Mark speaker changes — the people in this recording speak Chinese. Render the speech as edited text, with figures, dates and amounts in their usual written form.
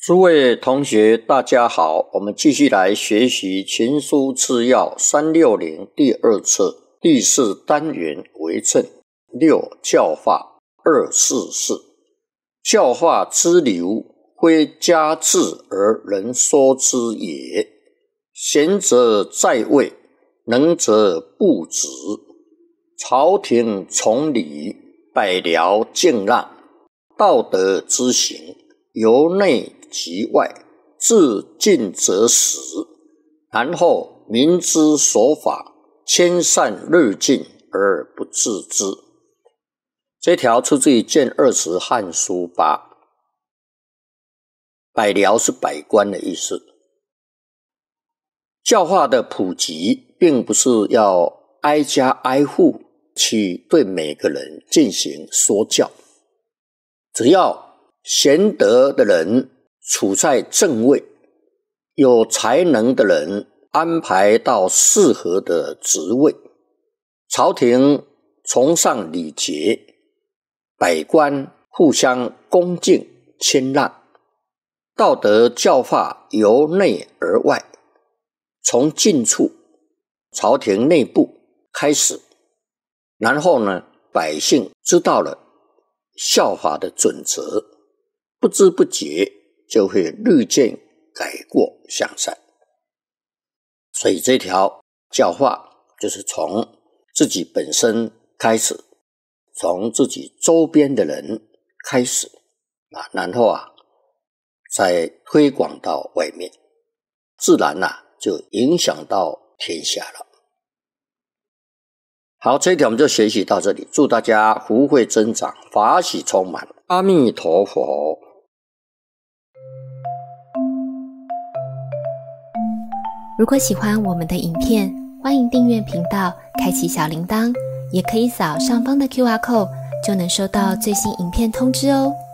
Speaker 1: 诸位同学大家好，我们继续来学习群书治要360第二册第4单元为政6教化244。教化之流，非家治而人说之也。贤者在位，能者不止。朝廷从理，百僚敬让，道德之行，由内及外，自尽则始。然后民之所法，迁善乐进而不自知。这条出自于卷20汉书8。百僚是百官的意思。教化的普及并不是要挨家挨户去对每个人进行说教，只要贤德的人处在正位，有才能的人安排到适合的职位，朝廷崇尚礼节，百官互相恭敬谦让，道德教化由内而外，从近处朝廷内部开始，然后呢，百姓知道了效法的准则，不知不觉就会日渐改过向善。所以这条教化就是从自己本身开始，从自己周边的人开始，然后再推广到外面，自然就影响到天下了。好，这一条我们就学习到这里，祝大家福慧增长，法喜充满，阿弥陀佛。
Speaker 2: 如果喜欢我们的影片，欢迎订阅频道，开启小铃铛，也可以扫上方的 QR code， 就能收到最新影片通知哦。